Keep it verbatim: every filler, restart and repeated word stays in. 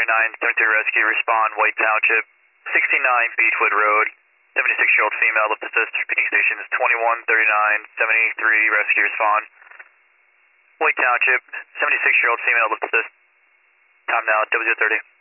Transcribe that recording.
nine seventy-three rescue, respond, White Township, sixty-nine Beechwood Road, seventy-six-year-old female, lip assist, repeating station is twenty-one thirty-nine seventy-three rescue, respond. White Township, seventy-six-year-old female, lip assist, time now, W zero thirty.